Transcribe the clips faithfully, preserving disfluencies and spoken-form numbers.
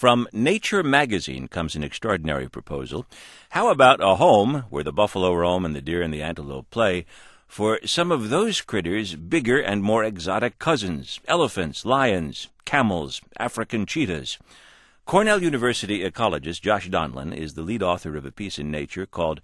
From Nature magazine comes an extraordinary proposal. How about a home where the buffalo roam and the deer and the antelope play for some of those critters' bigger and more exotic cousins, elephants, lions, camels, African cheetahs? Cornell University ecologist Josh Donlan is the lead author of a piece in Nature called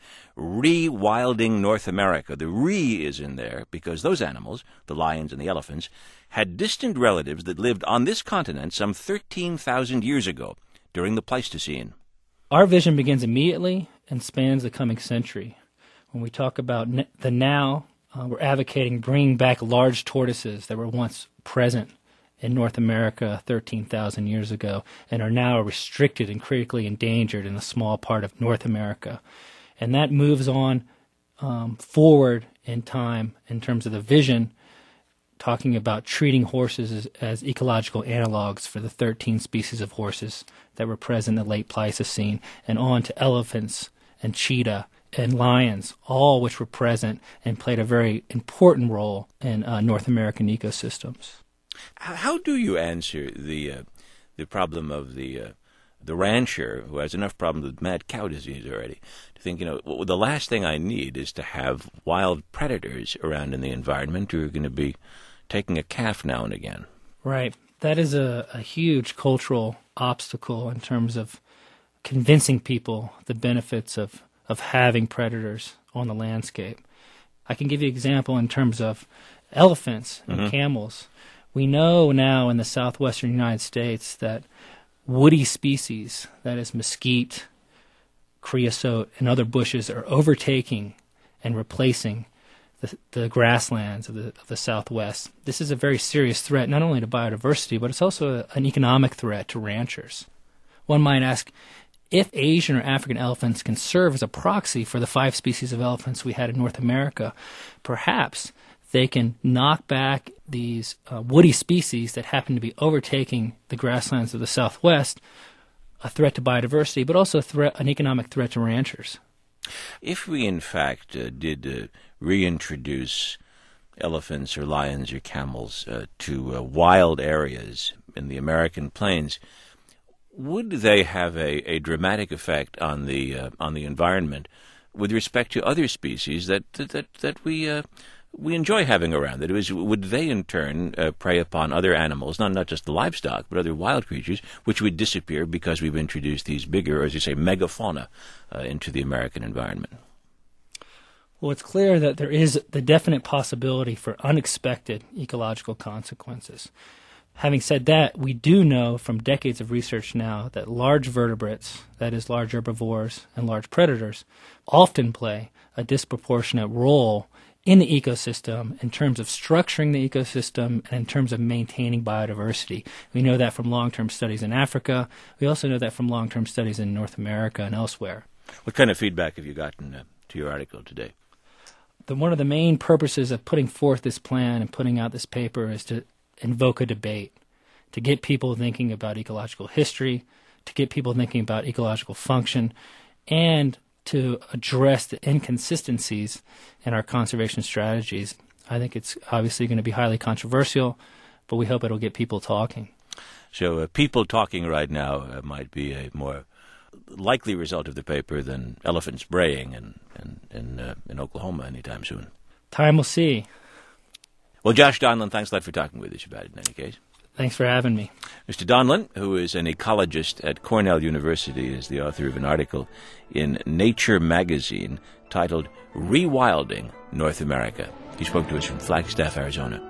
Rewilding North America. The re is in there because those animals, the lions and the elephants, had distant relatives that lived on this continent some thirteen thousand years ago, during the Pleistocene. Our vision begins immediately and spans the coming century. When we talk about the now, uh, we're advocating bringing back large tortoises that were once present in North America thirteen thousand years ago and are now restricted and critically endangered in a small part of North America. And that moves on um, forward in time in terms of the vision, talking about treating horses as, as ecological analogs for the thirteen species of horses that were present in the late Pleistocene, and on to elephants and cheetah and lions, all which were present and played a very important role in uh, North American ecosystems. How do you answer the uh, the problem of the uh, the rancher who has enough problems with mad cow disease already to think, you know, well, the last thing I need is to have wild predators around in the environment who are going to be taking a calf now and again? Right. That is a, a huge cultural obstacle in terms of convincing people the benefits of, of having predators on the landscape. I can give you an example in terms of elephants and mm-hmm. camels. We know now in the southwestern United States that woody species, that is mesquite, creosote, and other bushes, are overtaking and replacing the, the grasslands of the, of the Southwest. This is a very serious threat, not only to biodiversity, but it's also a, an economic threat to ranchers. One might ask, if Asian or African elephants can serve as a proxy for the five species of elephants we had in North America, perhaps they can knock back these uh, woody species that happen to be overtaking the grasslands of the Southwest, a threat to biodiversity, but also a threat, an economic threat to ranchers. If we, in fact, uh, did uh, reintroduce elephants or lions or camels uh, to uh, wild areas in the American plains, would they have a, a dramatic effect on the uh, on the environment with respect to other species that that that we uh, we enjoy having around? That is, would they in turn uh, prey upon other animals, not not just the livestock, but other wild creatures, which would disappear because we've introduced these bigger, or as you say, megafauna uh, into the American environment? Well, it's clear that there is the definite possibility for unexpected ecological consequences. Having said that, we do know from decades of research now that large vertebrates, that is large herbivores and large predators, often play a disproportionate role in the ecosystem in terms of structuring the ecosystem and in terms of maintaining biodiversity. We know that from long-term studies in Africa. We also know that from long-term studies in North America and elsewhere. What kind of feedback have you gotten uh, to your article today? The, one of the main purposes of putting forth this plan and putting out this paper is to invoke a debate, to get people thinking about ecological history, to get people thinking about ecological function, and to address the inconsistencies in our conservation strategies. I think it's obviously going to be highly controversial, but we hope it'll get people talking. So uh, people talking right now uh, might be a more likely result of the paper than elephants braying in, in, in, uh, in Oklahoma anytime soon. Time will see. Well, Josh Donlan, thanks a lot for talking with us about it in any case. Thanks for having me. Mister Donlan, who is an ecologist at Cornell University, is the author of an article in Nature magazine titled Rewilding North America. He spoke to us from Flagstaff, Arizona.